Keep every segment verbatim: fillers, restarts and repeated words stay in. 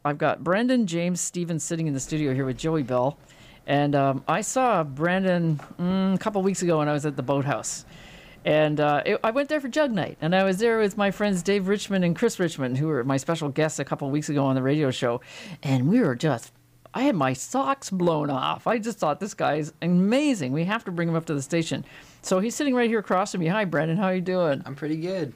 I've got Brandon James Stevens sitting in the studio here with Joey Bell. And um, I saw Brandon mm, a couple weeks ago when I was at the Boathouse. And uh, it, I went there for Jug Night. And I was there with my friends Dave Richmond and Chris Richmond, who were my special guests a couple weeks ago on the radio show. And we were just, I had my socks blown off. I just thought, this guy's amazing. We have to bring him up to the station. So he's sitting right here across from me. Hi, Brandon. How are you doing? I'm pretty good.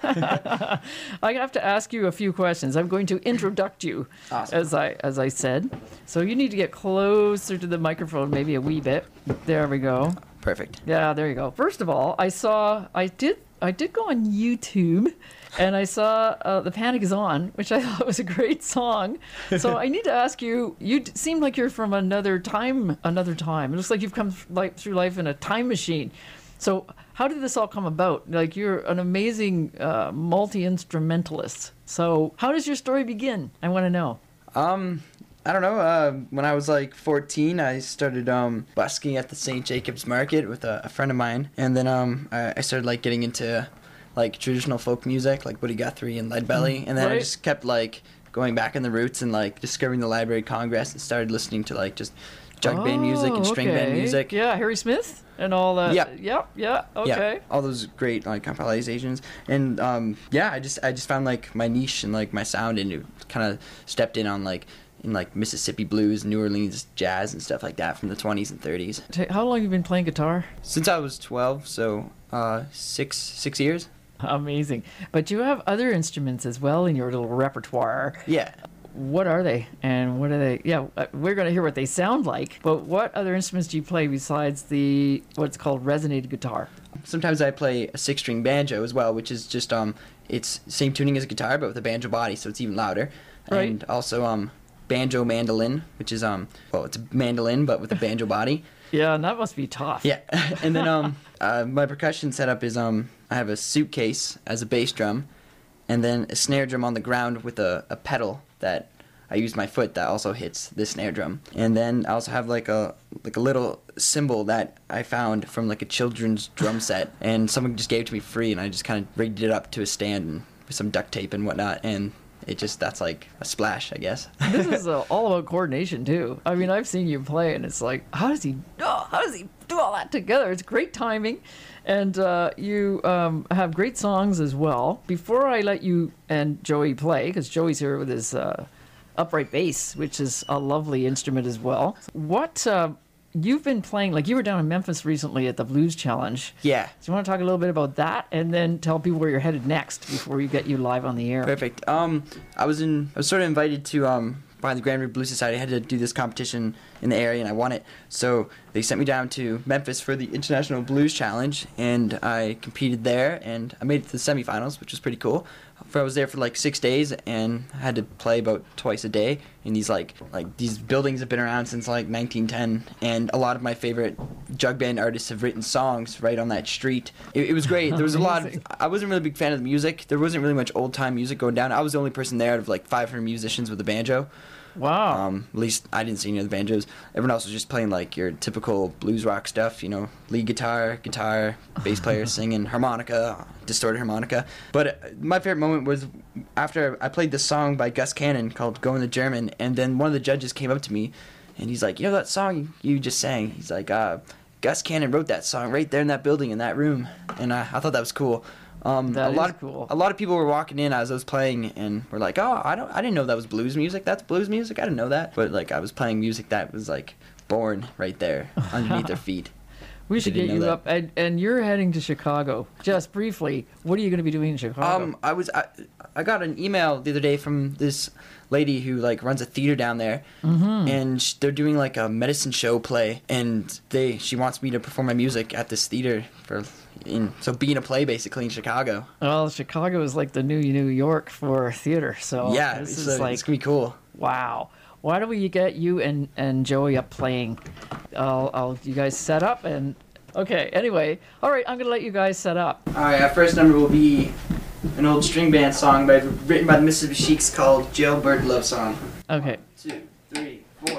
I have to ask you a few questions. I'm going to introduct you, awesome. as I as I said. So you need to get closer to the microphone, maybe a wee bit. There we go. Perfect. Yeah, there you go. First of all, I saw, I did, I did go on YouTube, and I saw uh, "The Panic Is On," which I thought was a great song. So I need to ask you. You d- seem like you're from another time. Another time. It looks like you've come th- like through life in a time machine. So how did this all come about? Like, you're an amazing uh, multi-instrumentalist. So how does your story begin? I want to know. Um, I don't know. Uh, when I was like fourteen, I started um busking at the Saint Jacobs Market with a, a friend of mine, and then um I, I started like getting into like traditional folk music, like Woody Guthrie and Leadbelly, and then Right. I just kept like going back in the roots and like discovering the Library of Congress and started listening to like just jug band music and string band okay. music. Yeah, Harry Smith and all that. Yeah. Yep, yeah, okay. Yeah, all those great like compilations, and um, yeah, I just I just found like my niche and like my sound, and it kind of stepped in on like in like Mississippi blues, New Orleans jazz, and stuff like that from the twenties and thirties. How long have you been playing guitar? Since I was twelve, so uh, six six years. Amazing. But you have other instruments as well in your little repertoire. Yeah. What are they? And what are they? Yeah, uh, we're going to hear what they sound like. But what other instruments do you play besides the what's called resonated guitar? Sometimes I play a six-string banjo as well, which is just um, it's same tuning as a guitar, but with a banjo body, so it's even louder. Right. And also um, banjo mandolin, which is um, well, it's a mandolin but with a banjo body. Yeah, and that must be tough. Yeah, and then um, uh, my percussion setup is um, I have a suitcase as a bass drum, and then a snare drum on the ground with a, a pedal that I use my foot that also hits the snare drum, and then I also have like a like a little cymbal that I found from like a children's drum set, and someone just gave it to me free, and I just kind of rigged it up to a stand and with some duct tape and whatnot, and it just that's like a splash, I guess. This is uh, all about coordination too. I mean, I've seen you play, and it's like, how does he? Oh, how does he do all that together? It's great timing, and uh, you um, have great songs as well. Before I let you and Joey play, because Joey's here with his uh, upright bass, which is a lovely instrument as well. What uh, you've been playing? Like, you were down in Memphis recently at the Blues Challenge. Yeah. Do you want to talk a little bit about that, and then tell people where you're headed next before we get you live on the air? Perfect. Um, I was in. I was sort of invited to um behind the Grand River Blues Society. I had to do this competition in the area, and I won it. So they sent me down to Memphis for the International Blues Challenge, and I competed there, and I made it to the semifinals, which was pretty cool. For I was there for like six days, and I had to play about twice a day. And these like like these buildings have been around since like nineteen ten, and a lot of my favorite jug band artists have written songs right on that street. It, it was great. There was a lot of. I wasn't really a big fan of the music. There wasn't really much old time music going down. I was the only person there out of like five hundred musicians with a banjo. Wow. Um, at least I didn't see any of the banjos. Everyone else was just playing like your typical blues rock stuff, you know, lead guitar, guitar, bass player singing, harmonica, distorted harmonica. But uh, my favorite moment was after I played this song by Gus Cannon called "Going the German," and then one of the judges came up to me, and he's like, "You know that song you just sang?" He's like, uh, "Gus Cannon wrote that song right there in that building in that room," and I, I thought that was cool. Um, That a lot is of cool. a lot of people were walking in as I was playing and were like, "Oh, I don't, I didn't know that was blues music. That's blues music. I didn't know that." But like, I was playing music that was like born right there underneath their feet. We should Didn't get know you that. up, and, and you're heading to Chicago. Just briefly, what are you going to be doing in Chicago? Um, I was, I, I got an email the other day from this lady who like runs a theater down there, mm-hmm. and sh- they're doing like a medicine show play, and they, she wants me to perform my music at this theater for, in so being a play basically in Chicago. Well, Chicago is like the new New York for theater, so yeah, this it's, is uh, like it's gonna be cool. wow. Why don't we get you and, and Joey up playing? I'll, I'll you guys set up and okay. Anyway, all right. I'm gonna let you guys set up. All right, our first number will be an old string band song by written by the Mississippi Sheiks called "Jailbird Love Song." Okay. Two, three, four.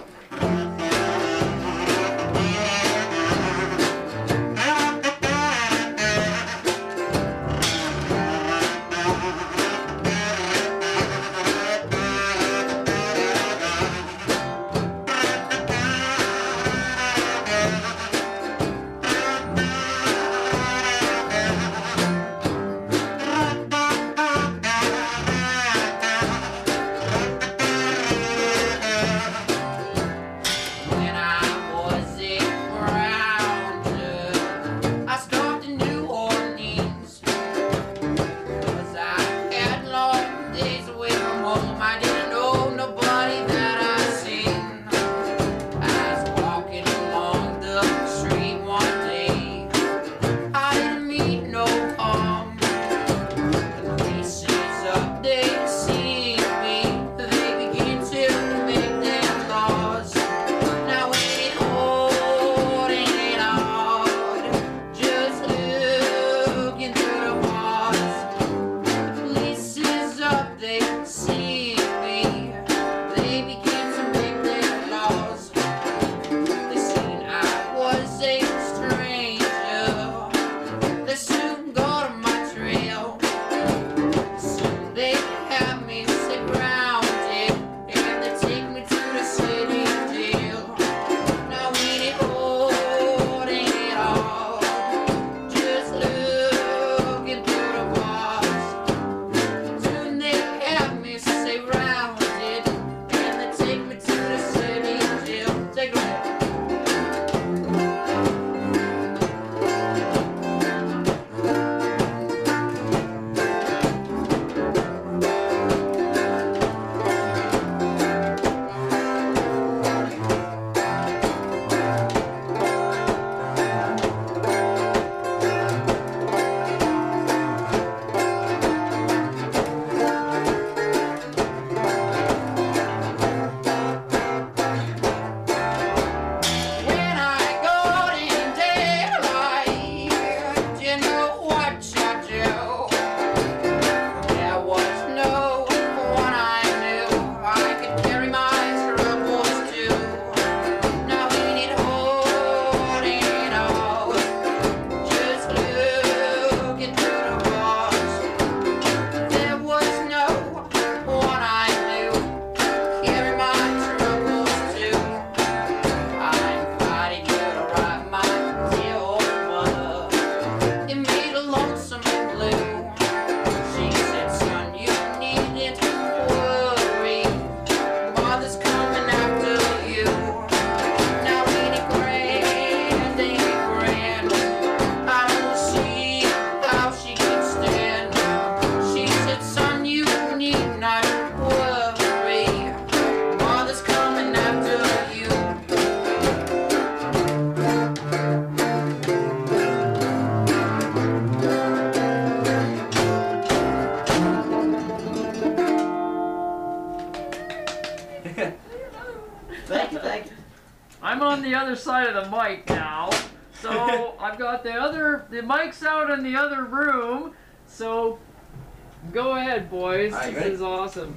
Thank you, thank you. I'm on the other side of the mic now, so I've got the other, the mic's out in the other room, so go ahead, boys. All right, this ready? is awesome.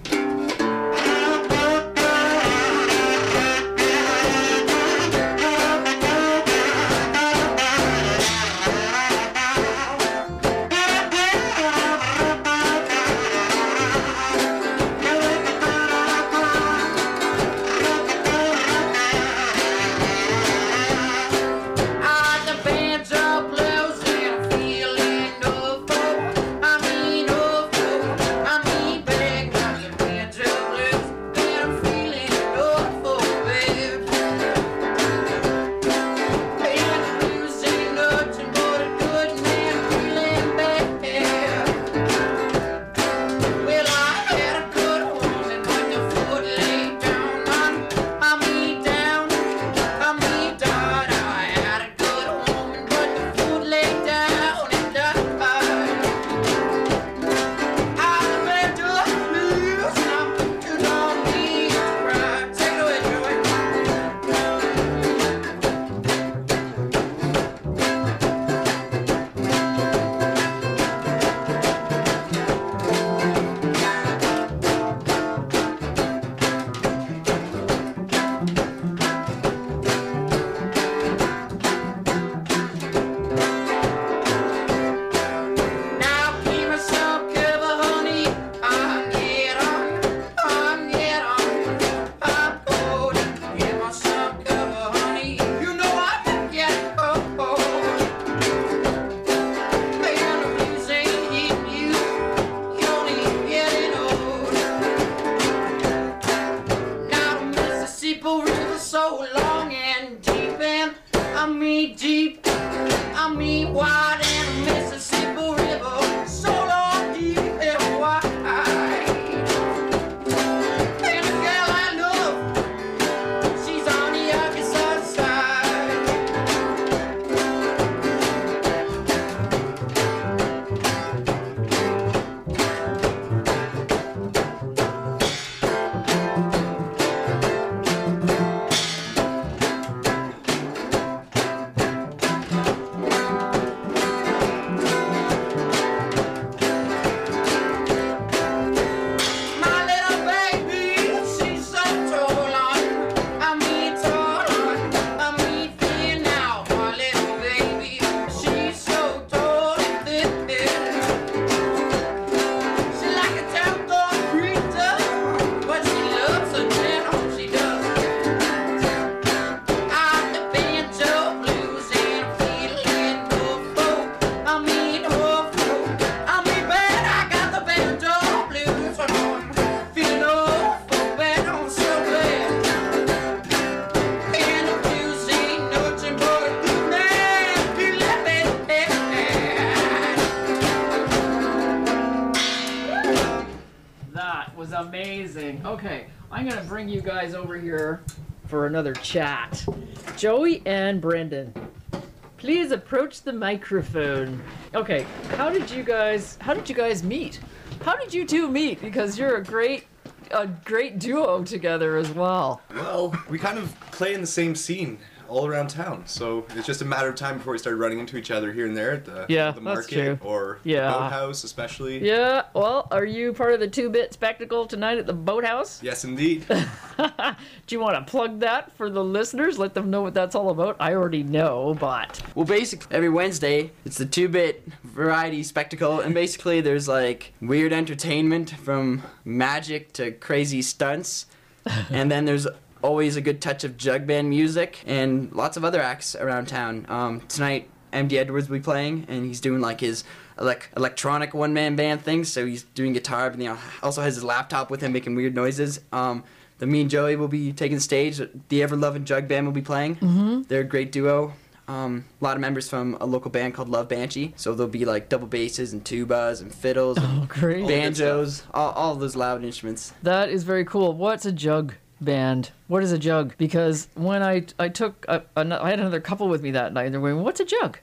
Amazing. Okay, I'm gonna bring you guys over here for another chat. Joey and Brendan, please approach the microphone. Okay, how did you guys how did you guys meet? How did you two meet? Because you're a great a great duo together as well. Well, we kind of play in the same scene all around town, so it's just a matter of time before we started running into each other here and there at the, Yeah, the that's market true. or Yeah. the boathouse especially. Yeah, well, are you part of the two-bit spectacle tonight at the Boathouse? Yes, indeed. Do you want to plug that for the listeners? Let them know what that's all about? I already know, but... Well, basically, every Wednesday, it's the two-bit variety spectacle, and basically there's, like, weird entertainment from magic to crazy stunts, and then there's always a good touch of jug band music, and lots of other acts around town. Um, tonight, M D Edwards will be playing, and he's doing, like, his elec- electronic one-man band thing, so he's doing guitar, but he also has his laptop with him making weird noises. Um, the Me and Joey will be taking the stage. The Ever-Loving Jug Band will be playing. Mm-hmm. They're a great duo. Um, a lot of members from a local band called Love Banshee. So there'll be like double basses and tubas and fiddles Oh, and great. banjos, all, all those loud instruments. That is very cool. What's a jug band? What is a jug? Because when I I took, a, a, I had another couple with me that night, and they're going, what's a jug?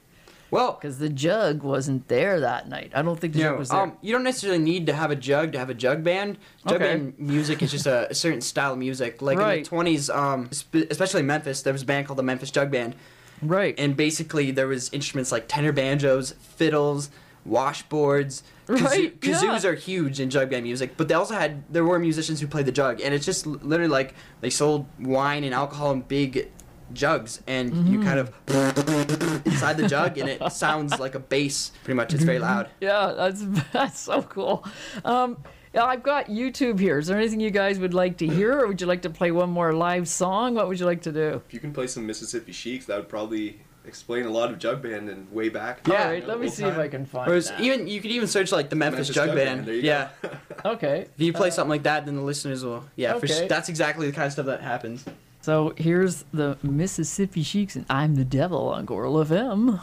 Well, Because the jug wasn't there that night. I don't think the you jug know, was there. um, you don't necessarily need to have a jug to have a jug band. Jug Okay. band music is just a, a certain style of music. Like in Right. the twenties, um, spe- especially in Memphis, there was a band called the Memphis Jug Band. Right. And basically there was instruments like tenor banjos, fiddles, washboards. Kazoo- Right, yeah. Kazoos are huge in jug band music, but they also had, there were musicians who played the jug. And it's just l- literally like they sold wine and alcohol in big jugs, and Mm-hmm. you kind of inside the jug, and it sounds like a bass. Pretty much, it's very loud. Yeah, that's that's so cool. Um, yeah, I've got YouTube here. Is there anything you guys would like to hear, or would you like to play one more live song? What would you like to do? If you can play some Mississippi Sheiks, that would probably explain a lot of jug band and way back. Yeah. All right, let me Old see if time. I can find Whereas that. even you could even search like the Memphis, Memphis Jug, Jug Band. Band, there you yeah, go. Okay. if you play something like that, then the listeners will. Yeah, for Okay. s- that's exactly the kind of stuff that happens. So here's the Mississippi Sheiks and I'm the Devil on Goral F M.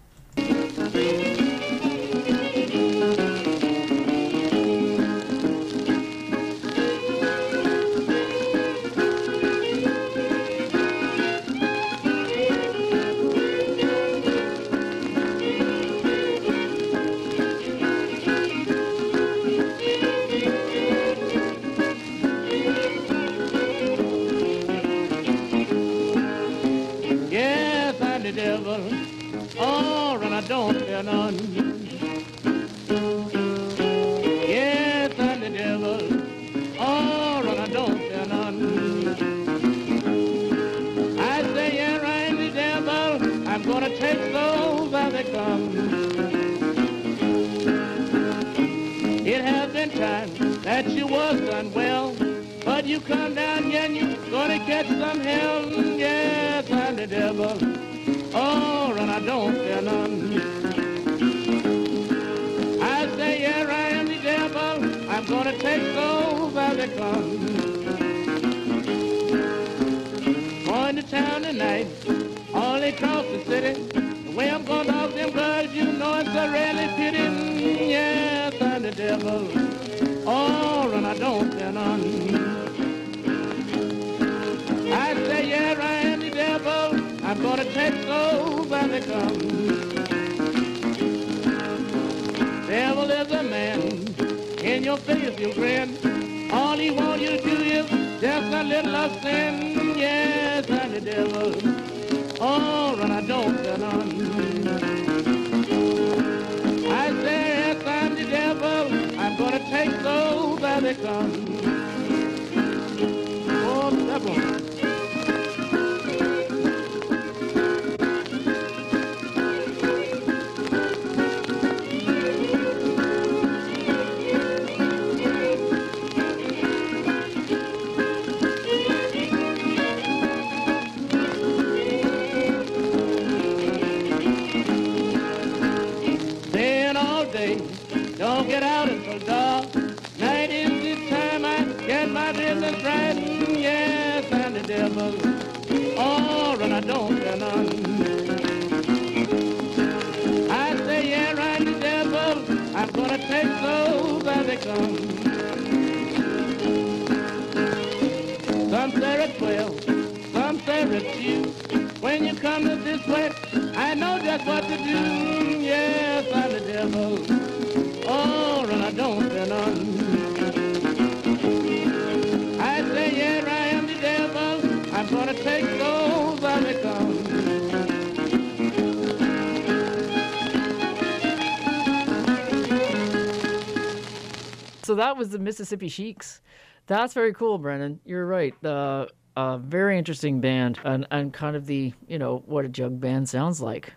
Yes, I'm the devil. Oh, and I don't fear none. Yes, I'm the devil. Oh, and I don't fear none. I say, yeah, I'm the devil. I'm gonna take souls as they come. It has been times that you was done well, but you come down here and you gonna catch some hell. Yes, I'm the devil. Oh, and I don't fear none. I say, yeah, I am the devil. I'm gonna take souls as they come. Going to town tonight, all across the city. The way I'm gonna dog them girls, you know it's a really pity. Yes, I'm the devil. Oh, and I don't fear none. I say, yeah, I am the devil. I'm gonna take souls as they come. Devil is a man. In your face you grin. All he wants you to do is just a little of sin. Yes, I'm the devil. Oh, and I don't fear none. I say, yes, I'm the devil. I'm gonna take souls as they come. Oh, devil. Staying all day, don't get out until dark. Night is the time I get my business right. Yes, I'm the devil. Oh, and I don't fear none. I say, yeah, I'm the devil. I'm gonna take souls as they come. Some say it's twelve, some say it's you. When you come to this way, I know just what to do. Yes, I'm the devil. Oh, and I don't fear none. I say, yeah, I am the devil. I'm gonna take souls as they come. So that was the Mississippi Sheiks. That's very cool, Brennan. You're right. Uh, a very interesting band, and, and kind of the, you know, what a jug band sounds like.